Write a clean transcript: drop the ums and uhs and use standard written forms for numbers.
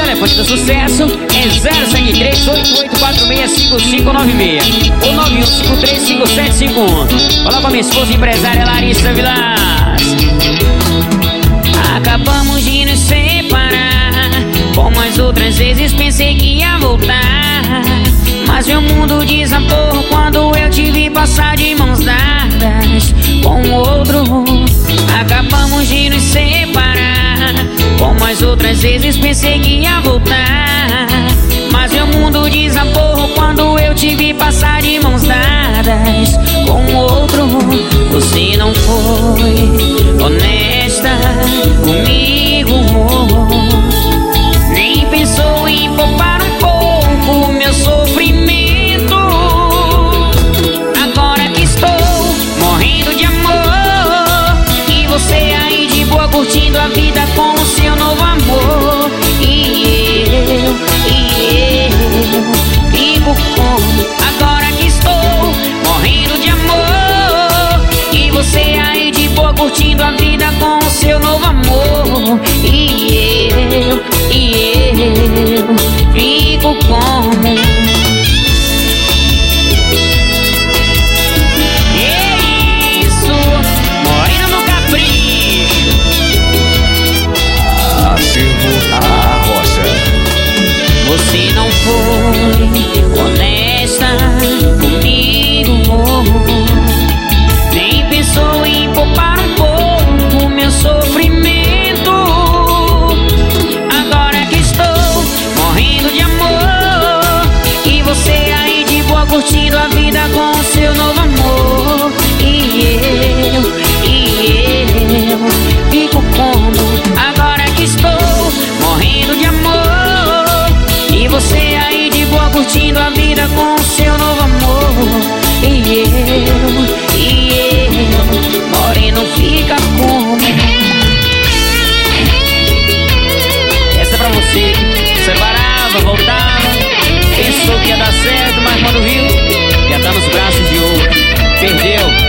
telefone do sucesso é 073-8846-5596 ou 9153-5751. Fala com a minha esposa empresária Larissa Vilas. Acabamos de nos separar, como as outras vezes pensei que ia voltar, mas meu mundo desabou quando eu te vi passar de mãos dadas com outro. Acabamos de nos separar, como as outras vezes pensei que ia voltar, mas meu mundo desabou quando eu te vi passar de mãos dadas com outro. Você não foi honesta comigo, nem pensou em poupar um pouco meu sofrimento. Agora que estou morrendo de amor e você aí de boa curtindo a vida com o seu novo amor, e eu fico como. Agora que estou morrendo de amor e você aí de boa curtindo a vida com o seu novo amor, e eu fico como. Isso, morena no capricho. Acervo a rocha. Você não foi honesta comigo, nem pensou em poupar um pouco meu sofrimento. Agora que estou morrendo de amor e você aí de boa curtindo a vida com o seu novo amor, e eu fico como. Agora que estou morrendo de amor e você aí de boa curtindo a vida com o seu novo amor, e eu moreno fica como. Essa é pra você que separava, voltava, pensou que ia dar certo, mas quando viu, já tá nos braços de outro. Perdeu.